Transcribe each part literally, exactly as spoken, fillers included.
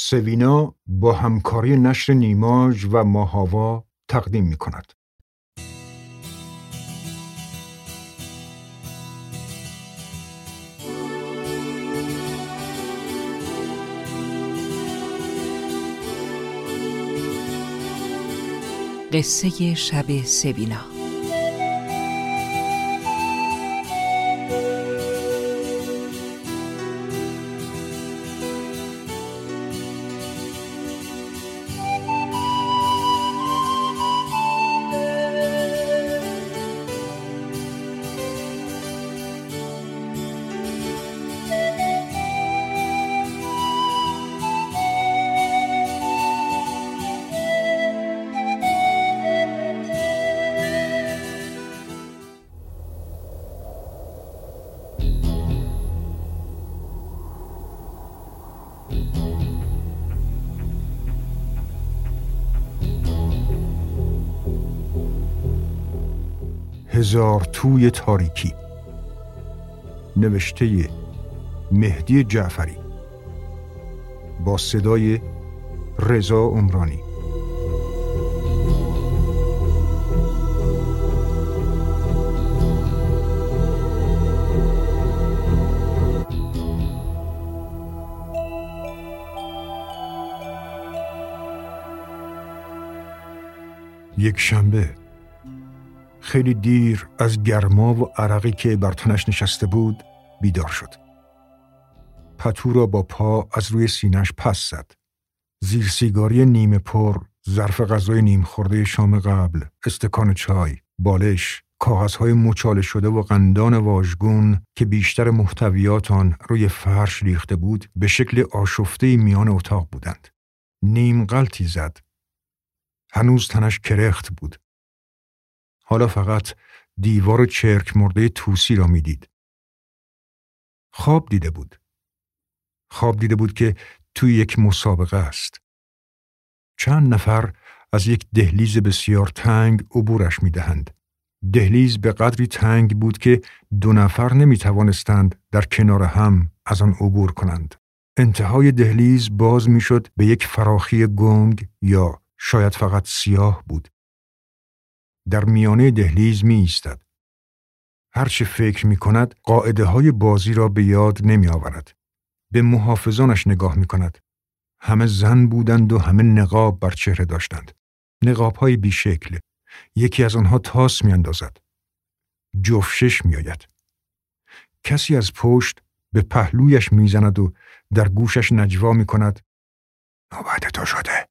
سوینا با همکاری نشر نیماژ و ماه‌آوا تقدیم می‌کند. قصه شب سوینا. هزار توی تاریکی، نوشته مهدی جعفری با صدای رضا عمرانی. یک شنبه خیلی دیر از گرما و عرقی که بر تنش نشسته بود بیدار شد. پتو را با پا از روی سینه‌اش پس زد. زیر سیگاری نیمه پر، ظرف غذای نیم خورده شام قبل، استکان چای، بالش، کاغذهای مچاله شده و قندان واژگون که بیشتر محتویات آن روی فرش ریخته بود به شکل آشفته میان اتاق بودند. نیم غلطی زد. هنوز تنش کرخت بود. حالا فقط دیوار چرک مرده توسی را می دید. خواب دیده بود. خواب دیده بود که توی یک مسابقه است. چند نفر از یک دهلیز بسیار تنگ عبورش می دهند. دهلیز به قدری تنگ بود که دو نفر نمی توانستند در کنار هم از آن عبور کنند. انتهای دهلیز باز می شد به یک فراخی گنگ یا شاید فقط سیاه بود. در میانه دهلیز می ایستد. هرچه فکر می کند قاعده های بازی را به یاد نمی آورد. به محافظانش نگاه می کند. همه زن بودند و همه نقاب بر چهره داشتند. نقاب های بی شکل. یکی از آنها تاس می اندازد. جفشش می آید. کسی از پشت به پهلویش می زند و در گوشش نجوا می کند. نوبت تو شده.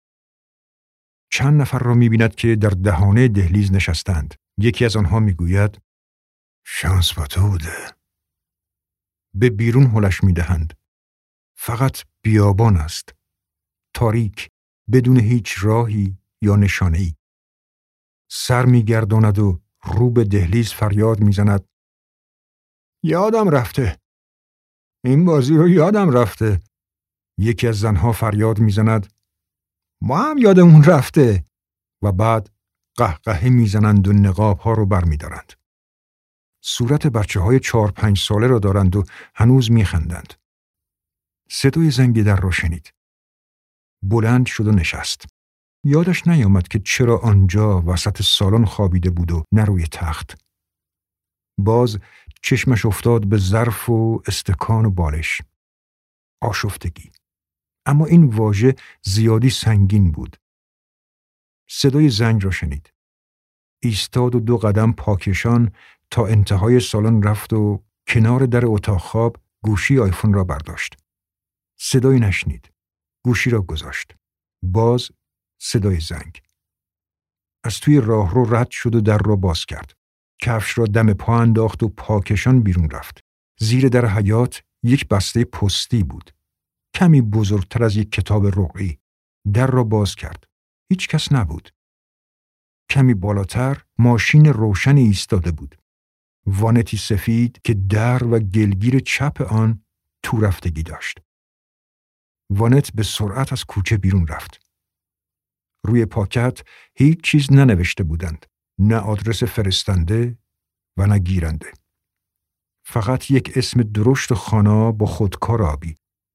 چند نفر را می بیند که در دهانه دهلیز نشستند. یکی از آنها می گوید شانس با تو بوده. به بیرون هلش می دهند. فقط بیابان است. تاریک، بدون هیچ راهی یا نشانه‌ای. سر می گرداند و رو به دهلیز فریاد می زند. یادم رفته. این بازی رو یادم رفته. یکی از زنها فریاد می زند. ما هم یادمون رفته. و بعد قهقهه میزنند و نقاب ها رو بر می دارند. صورت بچه های چار پنج ساله را دارند و هنوز می خندند. صدای زنگ در را شنید. بلند شد و نشست. یادش نیامد که چرا آنجا وسط سالن خوابیده بود و نه روی تخت. باز چشمش افتاد به ظرف و استکان و بالش. آشفتگی. اما این واژه زیادی سنگین بود. صدای زنگ را شنید. ایستاد و دو قدم پاکشان تا انتهای سالن رفت و کنار در اتاق خواب گوشی آیفون را برداشت. صدای نشنید. گوشی را گذاشت. باز صدای زنگ. از توی راهرو رد شد و در را باز کرد. کفش را دم پا انداخت و پاکشان بیرون رفت. زیر در حیاط یک بسته پستی بود. کمی بزرگتر از یک کتاب رقعی. در را باز کرد. هیچ کس نبود. کمی بالاتر ماشین روشنی ایستاده بود. وانتی سفید که در و گلگیر چپ آن تو رفتگی داشت. وانت به سرعت از کوچه بیرون رفت. روی پاکت هیچ چیز ننوشته بودند. نه آدرس فرستنده و نه گیرنده. فقط یک اسم درشت خانا با خودکار آبی.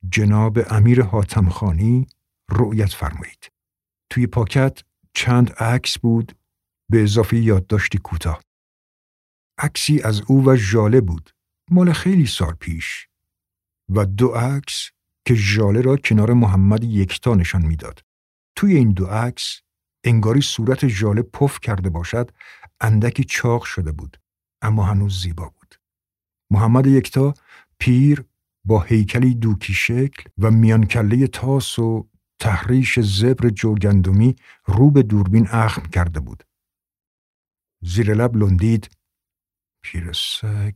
جناب امیر حاتمخانی رؤیت فرمایید. توی پاکت چند عکس بود به اضافه یادداشتی کوتاه. عکسی از او و ژاله بود، مال خیلی سال پیش، و دو عکس که ژاله را کنار محمد یکتا نشان میداد. توی این دو عکس انگاری صورت ژاله پف کرده باشد، اندکی چاق شده بود، اما هنوز زیبا بود. محمد یکتا پیر با هیکلی دوکی شکل و میان کله تاس و تحریش زبر جوگندمی رو به دوربین اخم کرده بود. زیر لب لندید: پیر سگ.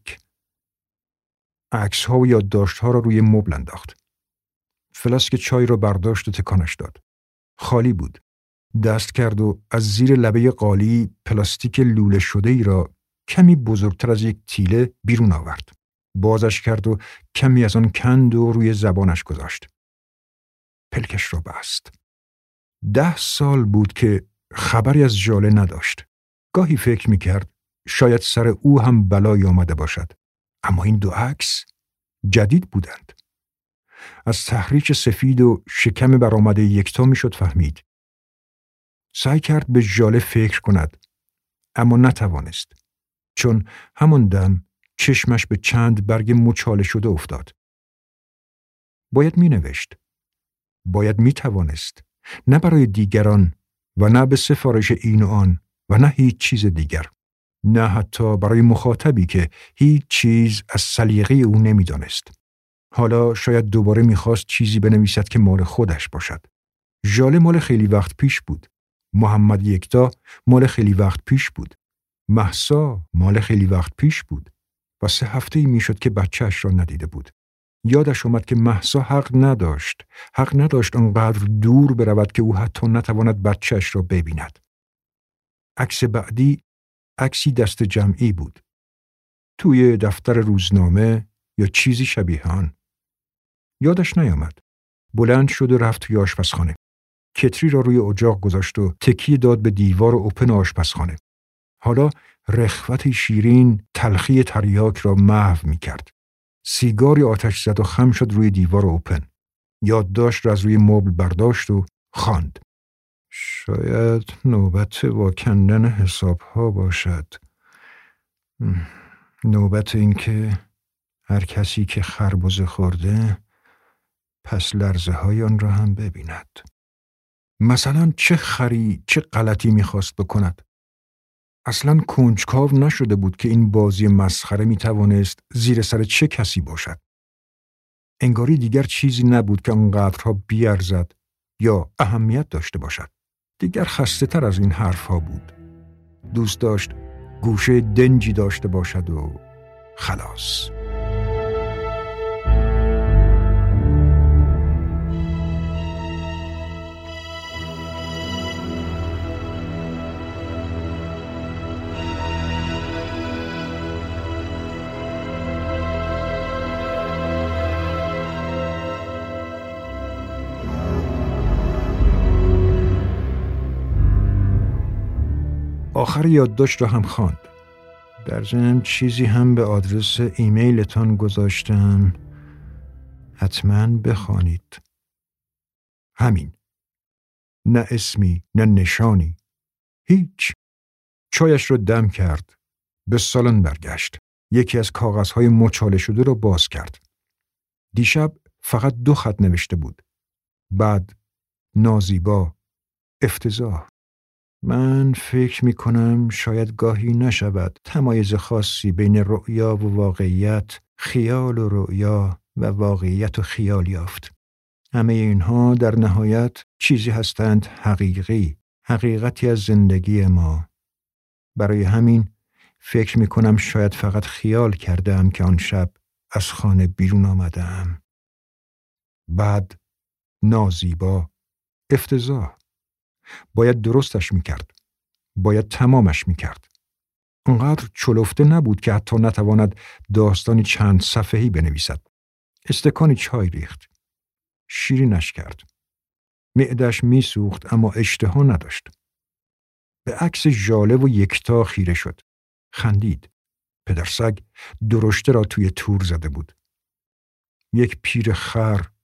عکس ها و یادداشت ها را روی مبل انداخت. فلاسک چای را برداشت و تکانش داد. خالی بود. دست کرد و از زیر لبه قالی پلاستیک لوله شده ای را کمی بزرگتر از یک تیله بیرون آورد. بازش کرد و کمی از آن کند و روی زبانش گذاشت. پلکش را بست. ده سال بود که خبری از ژاله نداشت. گاهی فکر میکرد شاید سر او هم بلایی آمده باشد. اما این دو عکس جدید بودند. از تحریک سفید و شکم برآمده یکتا میشد فهمید. سعی کرد به ژاله فکر کند، اما نتوانست، چون همان دم چشمش به چند برگ مچاله شده افتاد. باید می نوشت. باید می توانست. نه برای دیگران و نه به سفارش این و آن و نه هیچ چیز دیگر. نه حتی برای مخاطبی که هیچ چیز از سلیقه او نمی دانست. حالا شاید دوباره می خواست چیزی بنویسد که مال خودش باشد. ژاله مال خیلی وقت پیش بود. محمد یکتا مال خیلی وقت پیش بود. مهسا مال خیلی وقت پیش بود. و سه هفته‌ای میشد که بچه‌اش را ندیده بود. یادش آمد که مهسا حق نداشت. حق نداشت آنقدر دور برود که او حتی نتواند بچه‌اش را ببیند. عکس بعدی عکسی دست جمعی بود. توی دفتر روزنامه یا چیزی شبیه آن. یادش نیامد. بلند شد و رفت توی آشپزخانه. کتری را روی اجاق گذاشت و تکیه داد به دیوار اوپن آشپزخانه. حالا رخوت شیرین تلخی تریاک را محو می کرد. سیگاری آتش زد و خم شد روی دیوار اوپن. یادداشت را از روی مبل برداشت و خواند. شاید نوبت واکندن حساب ها باشد. نوبت این که هر کسی که خربزه خورده پس لرزه های آن را هم ببیند. مثلا چه خری چه غلطی میخواست بکند. اصلاً کنجکاو نشده بود که این بازی مسخره میتوانست زیر سر چه کسی باشد. انگاری دیگر چیزی نبود که آنقدرها بیارزد یا اهمیت داشته باشد. دیگر خسته تر از این حرفها بود. دوست داشت گوشه دنجی داشته باشد و خلاص. آخر یادداشت را هم خواند. در ضمن چیزی هم به آدرس ایمیلتان گذاشتم. حتما بخوانید. همین. نه اسمی، نه نشانی. هیچ. چایش را دم کرد. به سالن برگشت. یکی از کاغذهای مچاله شده را باز کرد. دیشب فقط دو خط نوشته بود. بعد نازیبا، افتضاح. من فکر می کنم شاید گاهی نشود تمایز خاصی بین رؤیا و واقعیت، خیال و رؤیا و واقعیت و خیال یافت. همه اینها در نهایت چیزی هستند حقیقی، حقیقتی از زندگی ما. برای همین فکر می کنم شاید فقط خیال کردم که آن شب از خانه بیرون آمدم. بعد نازیبا، افتضاح. باید درستش میکرد. باید تمامش میکرد. انقدر چلفته نبود که حتی نتواند داستانی چند صفحه‌ای بنویسد. استکانی چای ریخت. شیرینش کرد. معده‌اش میسوخت اما اشتها نداشت. به عکس ژاله و یکتا خیره شد. خندید. پدرسگ درشته را توی تور زده بود. یک پیر خر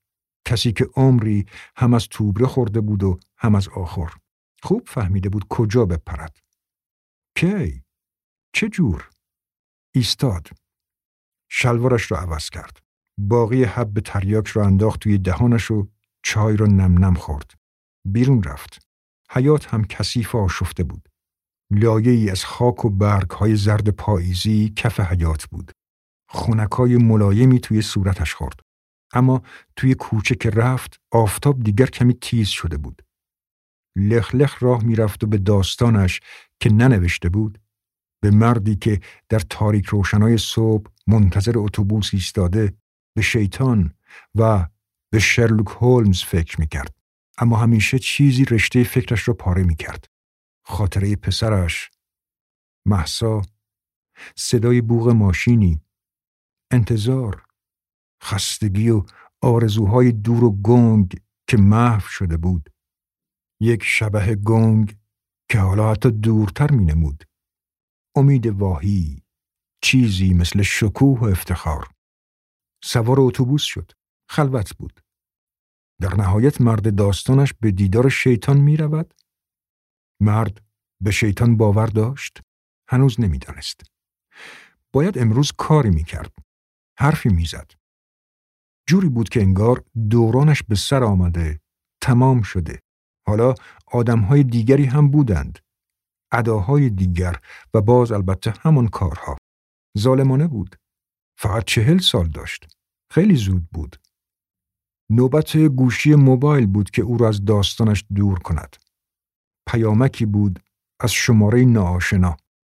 کسی که عمری هم از توبره خورده بود و هم از آخر. خوب فهمیده بود کجا بپرد. کی؟ چه جور؟ ایستاد. شلوارش را عوض کرد. باقی حب تریاک را انداخت توی دهانش و چای را نم نم خورد. بیرون رفت. حیاط هم کثیف و آشفته بود. لایه‌ای از خاک و برگ‌های زرد پاییزی کف حیاط بود. خنکای ملایمی توی صورتش خورد. اما توی کوچه که رفت آفتاب دیگر کمی تیز شده بود. لخ لخ راه می رفت و به داستانش که ننوشته بود، به مردی که در تاریک روشنای صبح منتظر اتوبوس ایستاده، به شیطان و به شرلوک هولمز فکر می کرد. اما همیشه چیزی رشته فکرش را پاره می کرد. خاطره پسرش، مهسا، صدای بوق ماشینی، انتظار، خستگی و آرزوهای دور و گنگ که محو شده بود. یک شبح گنگ که حالا حتی دورتر می نمود. امید واهی، چیزی مثل شکوه و افتخار. سوار اتوبوس شد. خلوت بود. در نهایت مرد داستانش به دیدار شیطان می رود؟ مرد به شیطان باور داشت؟ هنوز نمی دانست. باید امروز کاری می کرد. حرفی می زد. جوری بود که انگار دورانش به سر آمده، تمام شده. حالا آدمهای دیگری هم بودند. اداهای دیگر و باز البته همان کارها. ظالمانه بود. فقط چهل سال داشت. خیلی زود بود. نوبت گوشی موبایل بود که او را از داستانش دور کند. پیامکی بود از شماره ناآشنا.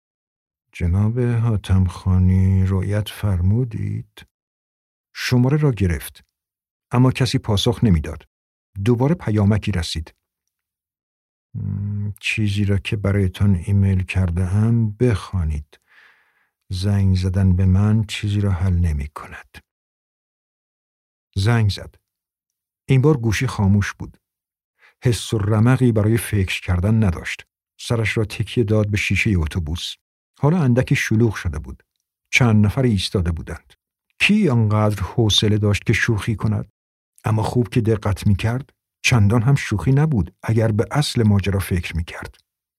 جناب حاتمخانی رؤیت فرمودید. شماره را گرفت. اما کسی پاسخ نمیداد. دوباره پیامکی رسید. چیزی را که برایتان ایمیل کرده ام بخوانید. زنگ زدن به من چیزی را حل نمی کند. زنگ زد. این بار گوشی خاموش بود. حس و رمقی برای فکر کردن نداشت. سرش را تکیه داد به شیشه اتوبوس. حالا اندکی شلوغ شده بود. چند نفر ایستاده بودند. کی آنقدر حوصله داشت که شوخی کند؟ اما خوب که دقت می کرد، چندان هم شوخی نبود اگر به اصل ماجرا فکر می کرد.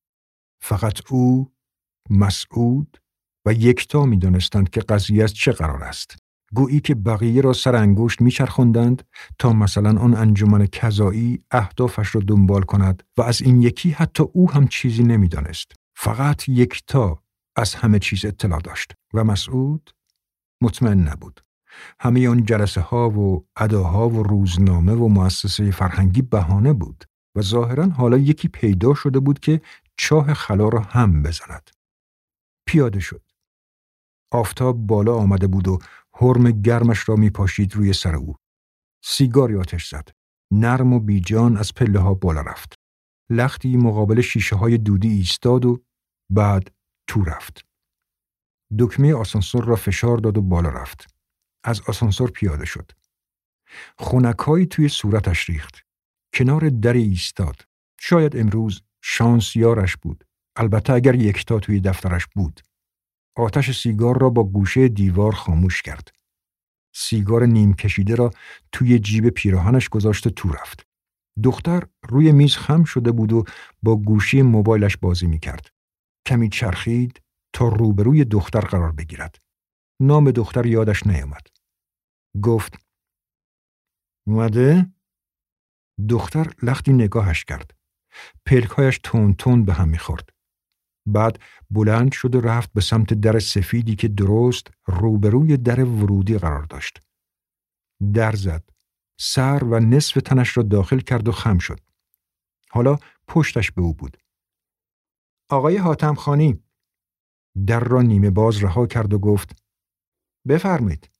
فقط او، مسعود و یکتا می دانستند که قضیه از چه قرار است. گویی که بقیه را سر انگشت می چرخوندند تا مثلا آن انجمن کذایی اهدافش را دنبال کند و از این یکی حتی او هم چیزی نمی دانست. فقط یکتا از همه چیز اطلاع داشت و مسعود مطمئن نبود. همه آن جلسه ها و اداها و روزنامه و مؤسسه فرهنگی بهانه بود و ظاهراً حالا یکی پیدا شده بود که چاه خلا را هم بزند. پیاده شد. آفتاب بالا آمده بود و هرم گرمش را می پاشید روی سر او. سیگاری آتش زد. نرم و بیجان از پله ها بالا رفت. لختی مقابل شیشه های دودی ایستاد و بعد تو رفت. دکمه آسانسور را فشار داد و بالا رفت. از آسانسور پیاده شد. خنکایی توی صورتش ریخت. کنار در ایستاد. شاید امروز شانس یارش بود. البته اگر یکتا توی دفترش بود. آتش سیگار را با گوشه دیوار خاموش کرد. سیگار نیم کشیده را توی جیب پیراهنش گذاشت و تو رفت. دختر روی میز خم شده بود و با گوشی موبایلش بازی می کرد. کمی چرخید تا روبروی دختر قرار بگیرد. نام دختر یادش نیامد. گفت اومده؟ دختر لختی نگاهش کرد. پلکایش تون تون به هم می‌خورد. بعد بلند شد و رفت به سمت در سفیدی که درست روبروی در ورودی قرار داشت. در زد. سر و نصف تنش را داخل کرد و خم شد. حالا پشتش به او بود. آقای حاتمخانی. در را نیمه باز رها کرد و گفت بفرمایید.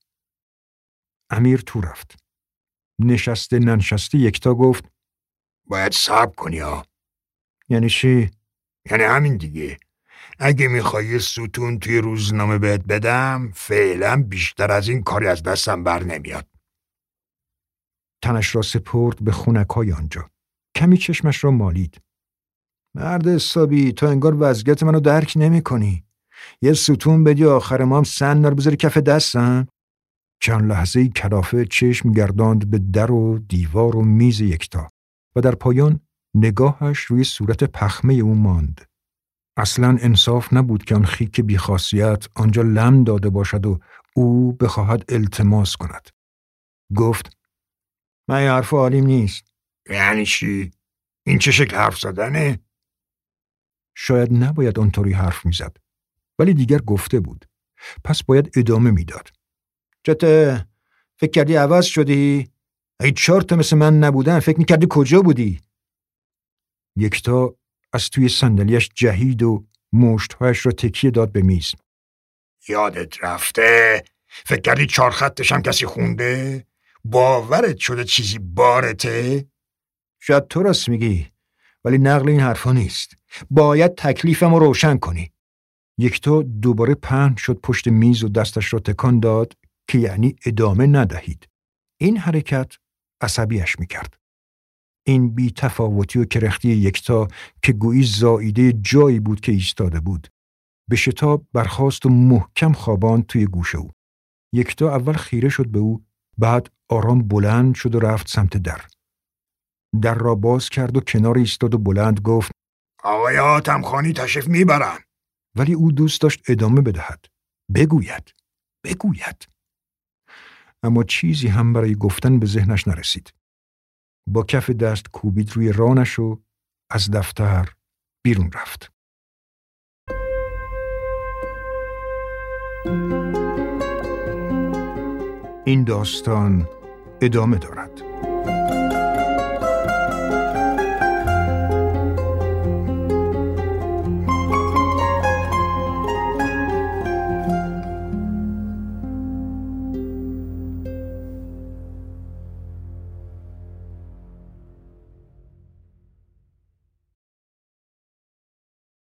امیر تو رفت. نشسته ننشسته یکتا گفت باید صبر کنی ها. یعنی چی؟ یعنی همین دیگه. اگه میخوای ستون توی روزنامه بهت بدم فعلا بیشتر از این کاری از دستم بر نمیاد. تنش را سپرد به خنکای آنجا. کمی چشمش را مالید. مرد حسابی تو انگار وضعیت منو درک نمی کنی. یه ستون بدی آخر ما هم سن نار بذاری کف دستم. چند لحظه کلافه چشم گرداند به در و دیوار و میز یکتا و در پایان نگاهش روی صورت پخمه او ماند. اصلاً انصاف نبود که آن خیک بیخاصیت آنجا لم داده باشد و او بخواهد التماس کند. گفت: من این حرف عالیم نیست. یعنی چی؟ این چه شکل حرف زدنه؟ شاید نباید آنطوری حرف میزد، ولی دیگر گفته بود. پس باید ادامه میداد. چته؟ فکر کردی عوض شدی؟ ای چهار تا مثل من نبودن فکر میکردی کجا بودی؟ یکتا از توی صندلیاش جهید و مشتهایش را تکیه داد به میز. یادت رفته؟ فکر کردی چهار خطش هم کسی خونده؟ باورت شده چیزی بارته؟ شاید تو راست میگی، ولی نقل این حرفا نیست. باید تکلیفم رو روشن کنی. یکتا دوباره پهن شد پشت میز و دستش را تکان داد که یعنی ادامه ندهید. این حرکت عصبیش میکرد. این بی تفاوتی و کرختی یکتا که گویی زائیده جایی بود که ایستاده بود. به شتاب برخاست و محکم خواباند توی گوش او. یکتا اول خیره شد به او، بعد آرام بلند شد و رفت سمت در. در را باز کرد و کنار ایستاد و بلند گفت: آقای حاتمخانی تشریف میبرن. ولی او دوست داشت ادامه بدهد. بگوید. بگوید. اما چیزی هم برای گفتن به ذهنش نرسید. با کف دست کوبید روی رانش و از دفتر بیرون رفت. این داستان ادامه دارد.